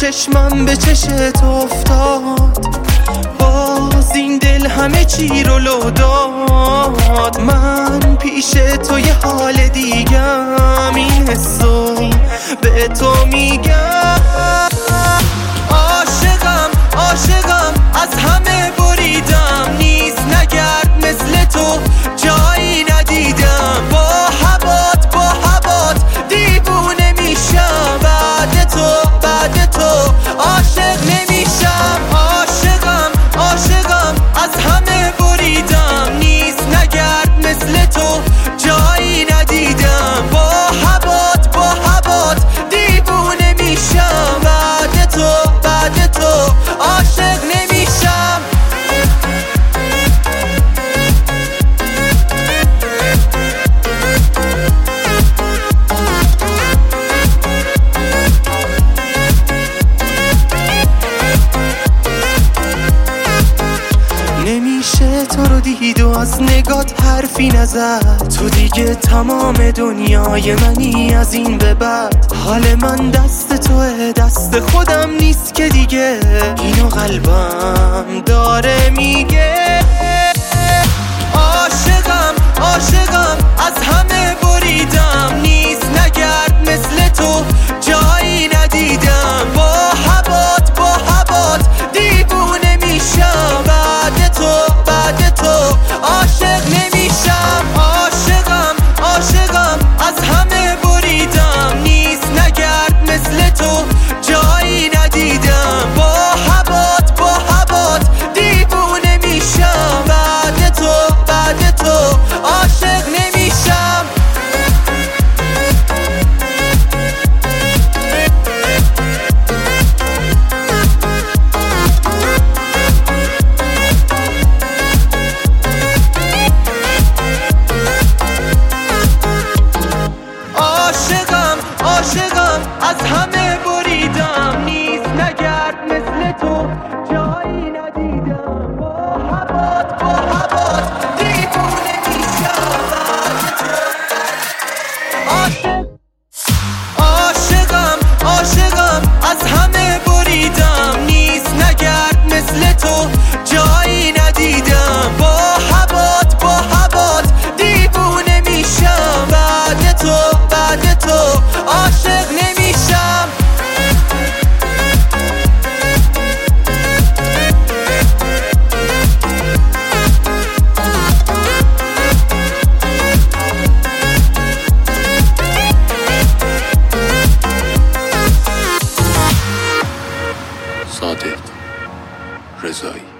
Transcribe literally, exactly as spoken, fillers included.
چشمم به چشت افتاد، باز این دل همه چی رو لو داد. من پیش تو یه حال دیگم، این حسو به تو میگم. عاشقم عاشقم از همه بریدم، نیست نگرد مثل تو جایی ندیدم. با هوات با هوات دیوونه میشم، بعد تو بعد تو عاشق نمیشم. عاشقم عاشقم از همه بریدم، نیست نگرد مثل تو جایی ندیدم. با هوات با هوات دیوونه میشم، بعد تو بعد تو عاشق نمیشم. نمیشه تو رو دید و از نگات حرفی نزد. تو دیگه تمام دنیای منی از این به بعد. حال من دست توه، دست خودم نیست که دیگه. اینو قلبم داره میگه. عاشقم عاشقم از همه بریدم، نیست نگرد مثل تو جایی ندیدم. با هوات با هوات دیوونه میشم، بعد تو بعد تو عاشق نمیشم. عاشقم عاشقم از همه بریدم، نیست نگرد مثل تو جایی ندیدم. با هوات با هوات دیوونه میشم، بعد تو بعد تو عاشق نمیشم. عاشقم عاشقم از همه بریدم، نیست نگرد مثل تو جایی ندیدم. با هوات با هوات دیوونه میشم، بعد تو عاشق. عاشقم عاشقم از همه بریدم، نیست نگرد مثل تو جایی ندیدم. با هوات با هوات دیوونه میشم، بعد تو بعد تو عاشق نمیشم. صادق رضایی.